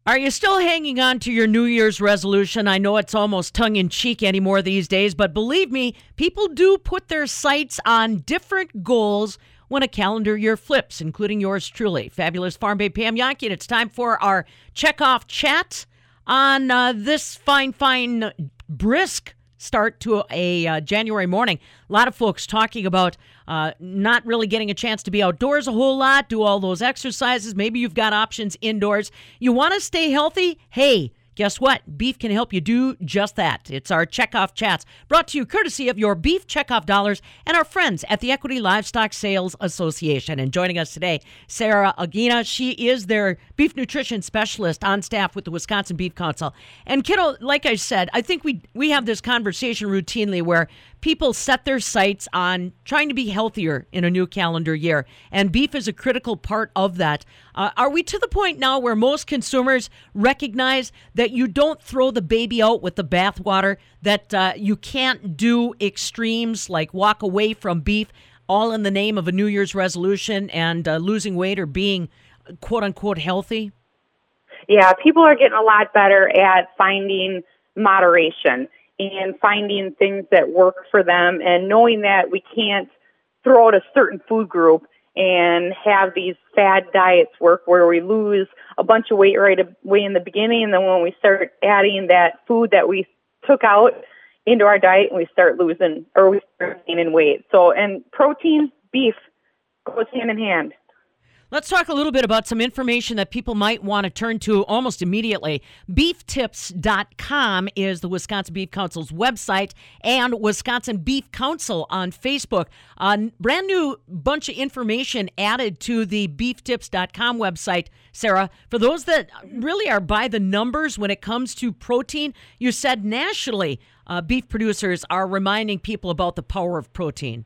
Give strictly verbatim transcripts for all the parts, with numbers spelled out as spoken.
Are you still hanging on to your New Year's resolution? I know it's almost tongue-in-cheek anymore these days, but believe me, people do put their sights on different goals when a calendar year flips, including yours truly. Fabulous Farm Babe Pam Jahnke, and it's time for our Checkoff Chat on uh, this fine, fine, brisk start to a uh, January morning. A lot of folks talking about uh, not really getting a chance to be outdoors a whole lot, do all those exercises. Maybe you've got options indoors. You want to stay healthy? Hey, guess what? Beef can help you do just that. It's our Checkoff Chats, brought to you courtesy of your Beef Checkoff Dollars and our friends at the Equity Livestock Sales Association. And joining us today, Sarah Aguina. She is their beef nutrition specialist on staff with the Wisconsin Beef Council. And kiddo, like I said, I think we we have this conversation routinely where people set their sights on trying to be healthier in a new calendar year, and beef is a critical part of that. Uh, are we to the point now where most consumers recognize that you don't throw the baby out with the bathwater, that uh, you can't do extremes like walk away from beef all in the name of a New Year's resolution and uh, losing weight or being quote-unquote healthy? Yeah, people are getting a lot better at finding moderation and finding things that work for them, and knowing that we can't throw out a certain food group and have these fad diets work where we lose a bunch of weight right away in the beginning, and then when we start adding that food that we took out into our diet, we start losing or we start gaining weight. So, and protein, beef goes hand in hand. Let's talk a little bit about some information that people might want to turn to almost immediately. beef tips dot com is the Wisconsin Beef Council's website, and Wisconsin Beef Council on Facebook. A brand new bunch of information added to the beef tips dot com website, Sarah. For those that really are by the numbers when it comes to protein, you said nationally uh, beef producers are reminding people about the power of protein.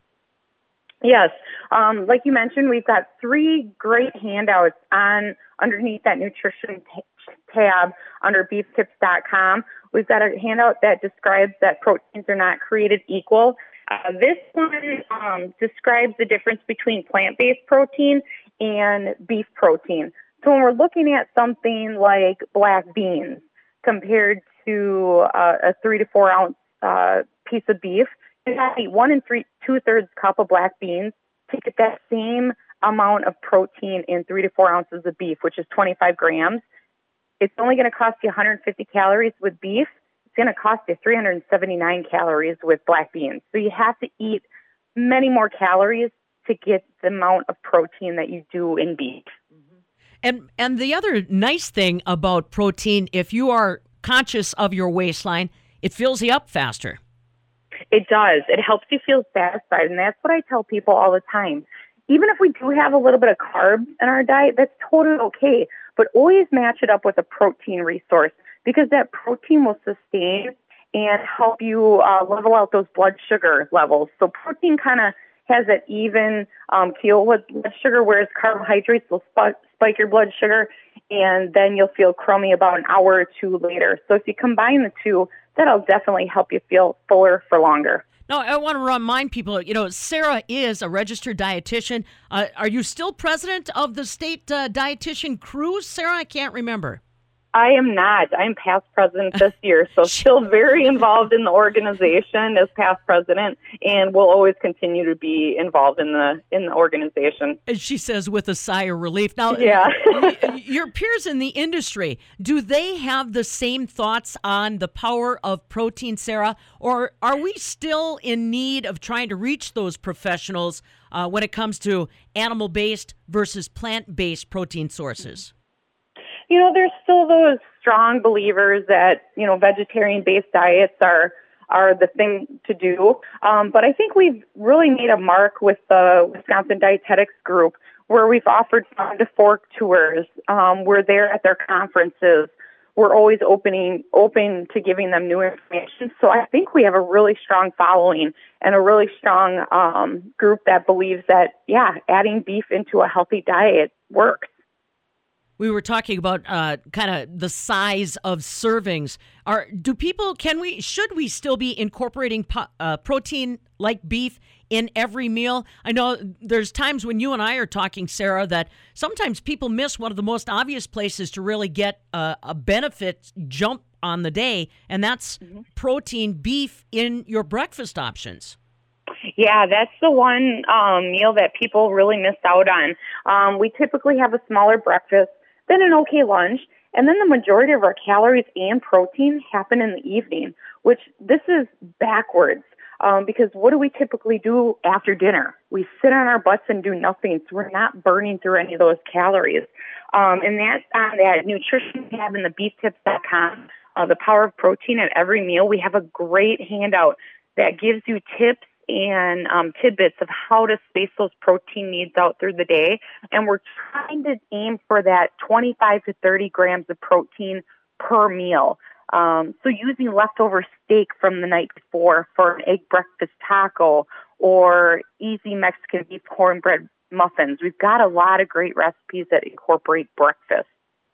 Yes. Um, like you mentioned, we've got three great handouts on underneath that nutrition t- tab under beef tips dot com. We've got a handout that describes that proteins are not created equal. Uh, this one um, describes the difference between plant-based protein and beef protein. So when we're looking at something like black beans compared to uh, a three to four ounce uh, piece of beef, you have to eat one and three, two-thirds cup of black beans to get that same amount of protein in three to four ounces of beef, which is twenty-five grams. It's only going to cost you one hundred fifty calories with beef. It's going to cost you three hundred seventy-nine calories with black beans. So you have to eat many more calories to get the amount of protein that you do in beef. And and the other nice thing about protein, if you are conscious of your waistline, it fills you up faster. It does. It helps you feel satisfied, and that's what I tell people all the time. Even if we do have a little bit of carbs in our diet, that's totally okay, but always match it up with a protein resource, because that protein will sustain and help you uh, level out those blood sugar levels. So protein kind of has that even um, feel with blood sugar, whereas carbohydrates will sp- spike your blood sugar, and then you'll feel crummy about an hour or two later. So if you combine the two, that'll definitely help you feel fuller for longer. Now, I want to remind people, you know, Sarah is a registered dietitian. Uh, are you still president of the state uh, dietitian crew, Sarah? I can't remember. I am not. I'm past president this year, so still very involved in the organization as past president, and will always continue to be involved in the in the organization. As she says with a sigh of relief. Now, yeah. Your peers in the industry, do they have the same thoughts on the power of protein, Sarah, or are we still in need of trying to reach those professionals uh, when it comes to animal-based versus plant-based protein sources? You know, there's still those strong believers that, you know, vegetarian-based diets are are the thing to do. Um, but I think we've really made a mark with the Wisconsin Dietetics Group, where we've offered farm to fork tours. Um, we're there at their conferences. We're always opening open to giving them new information. So I think we have a really strong following and a really strong um, group that believes that, yeah, adding beef into a healthy diet works. We were talking about uh, kind of the size of servings. Are do people? Can we? Should we still be incorporating po- uh, protein like beef in every meal? I know there's times when you and I are talking, Sarah, that sometimes people miss one of the most obvious places to really get uh, a benefit jump on the day, and that's mm-hmm. protein beef in your breakfast options. Yeah, that's the one um, meal that people really miss out on. Um, we typically have a smaller breakfast, then an okay lunch, and then the majority of our calories and protein happen in the evening, which this is backwards um, because what do we typically do after dinner? We sit on our butts and do nothing, so we're not burning through any of those calories. Um, and that's on that nutrition tab in the beef tips dot com, uh, the power of protein at every meal. We have a great handout that gives you tips and um, tidbits of how to space those protein needs out through the day. And we're trying to aim for that twenty-five to thirty grams of protein per meal. Um, so using leftover steak from the night before for an egg breakfast taco or easy Mexican beef cornbread muffins. We've got a lot of great recipes that incorporate breakfast.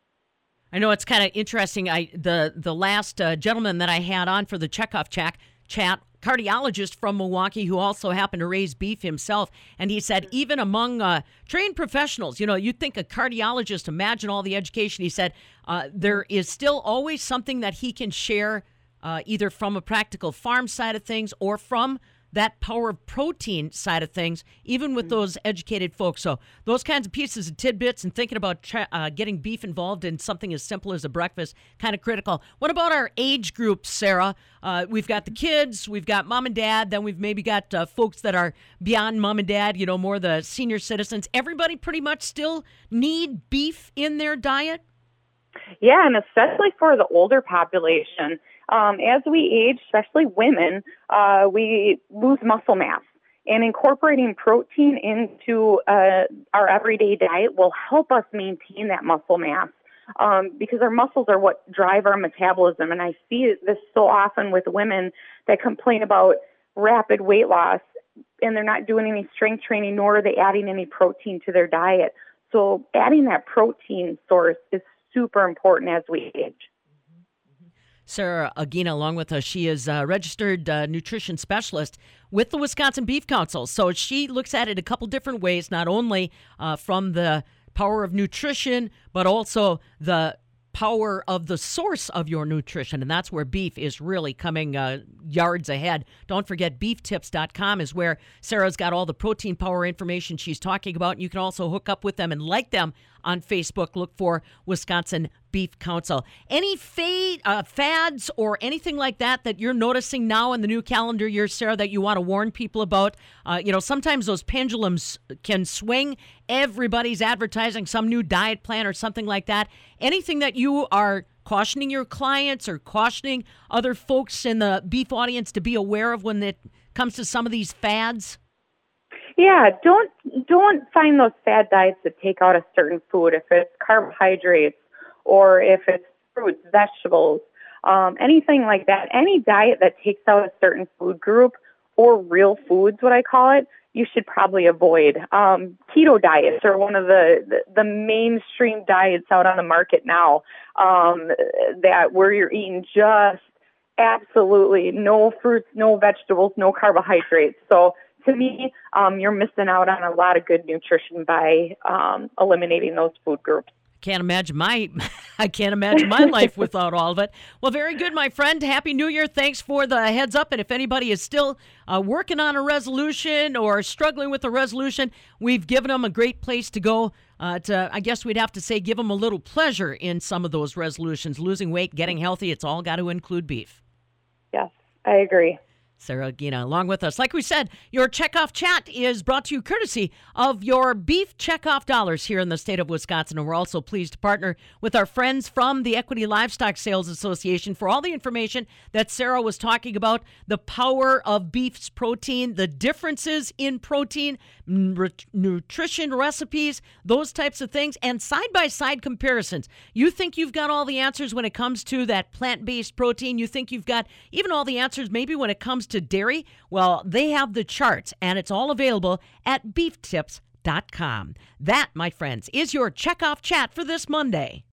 I know it's kind of interesting. I the, the last uh, gentleman that I had on for the Checkoff Chat, chat cardiologist from Milwaukee who also happened to raise beef himself. And he said, even among uh, trained professionals, you know, you'd think a cardiologist, imagine all the education. He said, uh, there is still always something that he can share uh, either from a practical farm side of things or from that power of protein side of things, even with those educated folks. So those kinds of pieces of tidbits and thinking about tra- uh, getting beef involved in something as simple as a breakfast, kind of critical. What about our age groups, Sarah? Uh, we've got the kids, we've got mom and dad, then we've maybe got uh, folks that are beyond mom and dad, you know, more the senior citizens. Everybody pretty much still need beef in their diet? Yeah, and especially for the older population. Um, as we age, especially women, uh, we lose muscle mass. And incorporating protein into uh, our everyday diet will help us maintain that muscle mass um, because our muscles are what drive our metabolism. And I see this so often with women that complain about rapid weight loss, and they're not doing any strength training, nor are they adding any protein to their diet. So adding that protein source is super important as we age. Sarah Aguina along with us. She is a registered uh, nutrition specialist with the Wisconsin Beef Council. So she looks at it a couple different ways, not only uh, from the power of nutrition, but also the power of the source of your nutrition. And that's where beef is really coming uh, yards ahead. Don't forget, beef tips dot com is where Sarah's got all the protein power information she's talking about. And you can also hook up with them and like them on Facebook. Look for Wisconsin Beef Council. Any fade, uh, fads or anything like that that you're noticing now in the new calendar year, Sarah, that you want to warn people about? Uh, you know, sometimes those pendulums can swing. Everybody's advertising some new diet plan or something like that. Anything that you are cautioning your clients or cautioning other folks in the beef audience to be aware of when it comes to some of these fads? Yeah, don't don't find those fad diets that take out a certain food. If it's carbohydrates or if it's fruits, vegetables, um, anything like that, any diet that takes out a certain food group or real foods, what I call it, you should probably avoid. Um, keto diets are one of the, the, the mainstream diets out on the market now, um, that where you're eating just absolutely no fruits, no vegetables, no carbohydrates. So to me, um, you're missing out on a lot of good nutrition by um, eliminating those food groups. Can't imagine my I can't imagine my life without all of it. Well, very good, my friend. Happy New Year. Thanks for the heads up. And if anybody is still uh, working on a resolution or struggling with a resolution, we've given them a great place to go. Uh, to, I guess we'd have to say give them a little pleasure in some of those resolutions. Losing weight, getting healthy, it's all got to include beef. Yes, I agree. Sarah Aguina along with us. Like we said, your Checkoff Chat is brought to you courtesy of your beef checkoff dollars here in the state of Wisconsin. And we're also pleased to partner with our friends from the Equity Livestock Sales Association for all the information that Sarah was talking about, the power of beef's protein, the differences in protein, n- nutrition recipes, those types of things, and side-by-side comparisons. You think you've got all the answers when it comes to that plant-based protein. You think you've got even all the answers maybe when it comes to dairy. Well, they have the charts, and it's all available at beef tips dot com. dot com. That, my friends, is your checkoff chat for this Monday.